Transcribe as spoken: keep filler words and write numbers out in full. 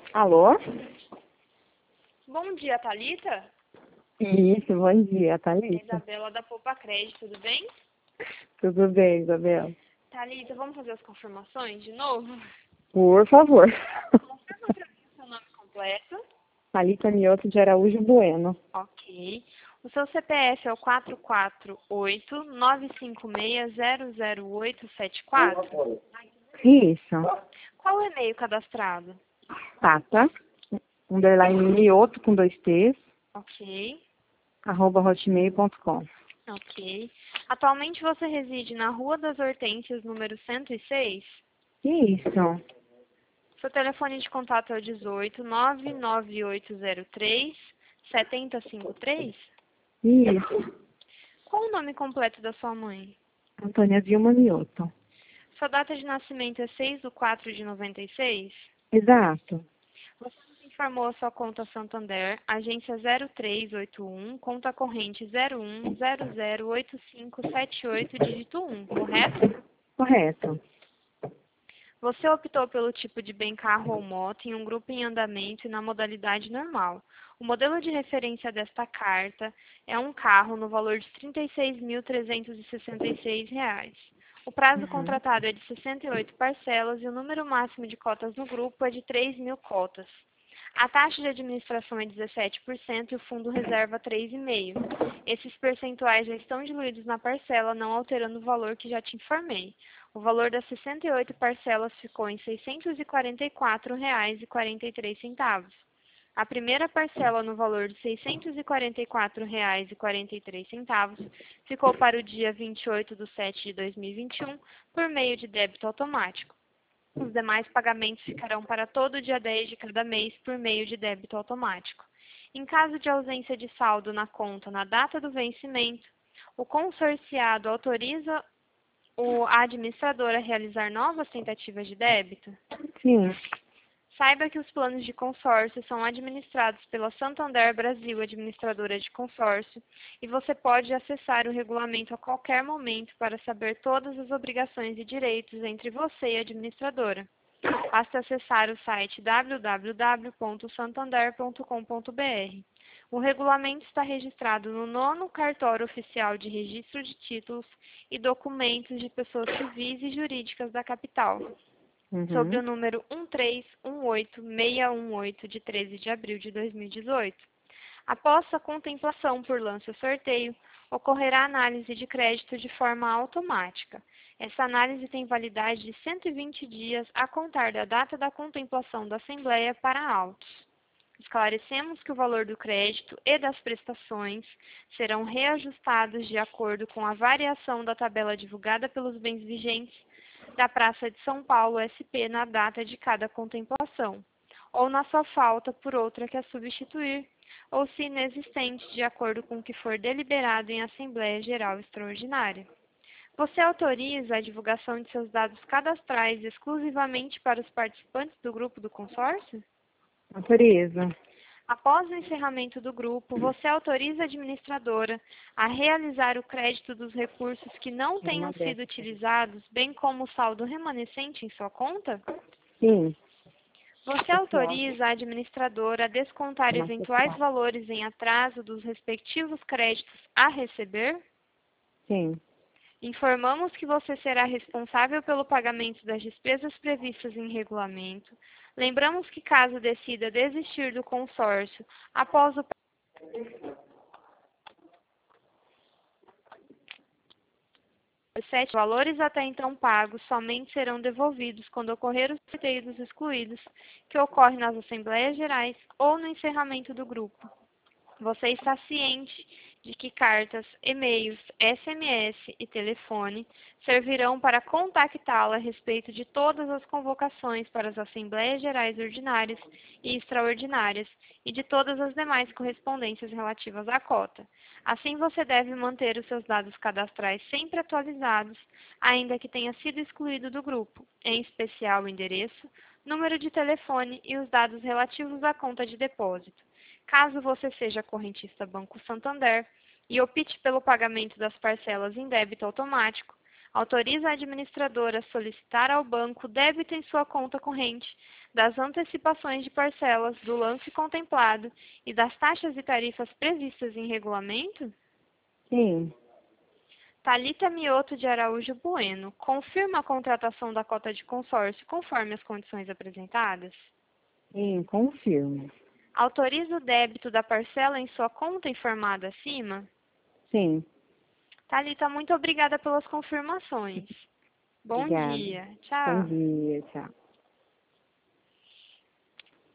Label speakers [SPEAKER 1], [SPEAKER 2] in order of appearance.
[SPEAKER 1] Alô?
[SPEAKER 2] Bom dia, Thalita.
[SPEAKER 1] Isso, bom dia,
[SPEAKER 2] É
[SPEAKER 1] Thalita.
[SPEAKER 2] Isabela da Poupa Crédito, tudo bem?
[SPEAKER 1] Tudo bem, Isabel?
[SPEAKER 2] Thalita, vamos fazer as confirmações de novo?
[SPEAKER 1] Por favor.
[SPEAKER 2] Confirma para mim o seu nome completo.
[SPEAKER 1] Thalita Mioto de Araújo Bueno.
[SPEAKER 2] Ok. O seu C P F é o quatro quatro oito nove cinco seis zero zero oito sete quatro?
[SPEAKER 1] Isso.
[SPEAKER 2] Qual o e-mail cadastrado?
[SPEAKER 1] Tata, underline Mioto com dois T's,
[SPEAKER 2] Ok.
[SPEAKER 1] arroba hotmail ponto com.
[SPEAKER 2] Ok. Atualmente você reside na Rua das Hortênsias, número cento e seis?
[SPEAKER 1] Isso.
[SPEAKER 2] Seu telefone de contato é o dezoito, nove nove oito zero três, sete zero cinco três?
[SPEAKER 1] Isso.
[SPEAKER 2] Qual o nome completo da sua mãe?
[SPEAKER 1] Antônia Vilma Mioto.
[SPEAKER 2] Sua data de nascimento é seis de quatro de noventa e seis?
[SPEAKER 1] Exato.
[SPEAKER 2] Você nos informou a sua conta Santander, agência zero três oito um, conta corrente zero um zero zero oito cinco sete oito, dígito um, correto?
[SPEAKER 1] Correto.
[SPEAKER 2] Você optou pelo tipo de bem carro ou moto em um grupo em andamento e na modalidade normal. O modelo de referência desta carta é um carro no valor de trinta e seis mil trezentos e sessenta e seis reais. O prazo
[SPEAKER 1] Uhum.
[SPEAKER 2] contratado é de sessenta e oito parcelas e o número máximo de cotas no grupo é de três mil cotas. A taxa de administração é dezessete por cento e o fundo reserva três vírgula cinco por cento. Esses percentuais já estão diluídos na parcela, não alterando o valor que já te informei. O valor das sessenta e oito parcelas ficou em seiscentos e quarenta e quatro reais e quarenta e três centavos. A primeira parcela, no valor de seiscentos e quarenta e quatro reais e quarenta e três centavos, ficou para o dia vinte e oito de setembro de dois mil e vinte e um, por meio de débito automático. Os demais pagamentos ficarão para todo o dia dez de cada mês por meio de débito automático. Em caso de ausência de saldo na conta na data do vencimento, o consorciado autoriza o a administradora a realizar novas tentativas de débito?
[SPEAKER 1] Sim.
[SPEAKER 2] Saiba que os planos de consórcio são administrados pela Santander Brasil, administradora de consórcio, e você pode acessar o regulamento a qualquer momento para saber todas as obrigações e direitos entre você e a administradora. Basta acessar o site w w w ponto santander ponto com ponto b r. O regulamento está registrado no nono Cartório Oficial de Registro de Títulos e Documentos de Pessoas Civis e Jurídicas da capital, sob
[SPEAKER 1] Uhum.
[SPEAKER 2] o número um três um oito seis um oito, de treze de abril de dois mil e dezoito. Após a contemplação por lance-sorteio, ocorrerá análise de crédito de forma automática. Essa análise tem validade de cento e vinte dias a contar da data da contemplação da Assembleia para autos. Esclarecemos que o valor do crédito e das prestações serão reajustados de acordo com a variação da tabela divulgada pelos bens vigentes da Praça de São Paulo S P na data de cada contemplação, ou na sua falta por outra que a substituir, ou se inexistente, de acordo com o que for deliberado em Assembleia Geral Extraordinária. Você autoriza a divulgação de seus dados cadastrais exclusivamente para os participantes do grupo do consórcio?
[SPEAKER 1] Autorizo.
[SPEAKER 2] Após o encerramento do grupo, você autoriza a administradora a realizar o crédito dos recursos que não tenham
[SPEAKER 1] Uma
[SPEAKER 2] sido
[SPEAKER 1] dessas.
[SPEAKER 2] utilizados, bem como o saldo remanescente em sua conta?
[SPEAKER 1] Sim.
[SPEAKER 2] Você
[SPEAKER 1] Social.
[SPEAKER 2] autoriza a administradora a descontar
[SPEAKER 1] Uma
[SPEAKER 2] eventuais
[SPEAKER 1] social.
[SPEAKER 2] valores em atraso dos respectivos créditos a receber?
[SPEAKER 1] Sim.
[SPEAKER 2] Informamos que você será responsável pelo pagamento das despesas previstas em regulamento. Lembramos que, caso decida desistir do consórcio após o sete valores até então pagos somente serão devolvidos quando ocorrer o sorteio dos excluídos, que ocorre nas Assembleias Gerais ou no encerramento do grupo. Você está ciente de que cartas, e-mails, S M S e telefone servirão para contactá-la a respeito de todas as convocações para as Assembleias Gerais Ordinárias e Extraordinárias e de todas as demais correspondências relativas à cota. Assim, você deve manter os seus dados cadastrais sempre atualizados, ainda que tenha sido excluído do grupo, em especial o endereço, número de telefone e os dados relativos à conta de depósito. Caso você seja correntista Banco Santander e opte pelo pagamento das parcelas em débito automático, autoriza a administradora a solicitar ao banco débito em sua conta corrente das antecipações de parcelas, do lance contemplado e das taxas e tarifas previstas em regulamento?
[SPEAKER 1] Sim.
[SPEAKER 2] Thalita Mioto de Araújo Bueno, confirma a contratação da cota de consórcio conforme as condições apresentadas?
[SPEAKER 1] Sim, confirmo.
[SPEAKER 2] Autoriza o débito da parcela em sua conta informada acima?
[SPEAKER 1] Sim.
[SPEAKER 2] Thalita, muito obrigada pelas confirmações. Bom
[SPEAKER 1] Obrigada.
[SPEAKER 2] dia.
[SPEAKER 1] Bom
[SPEAKER 2] Tchau.
[SPEAKER 1] dia, tchau.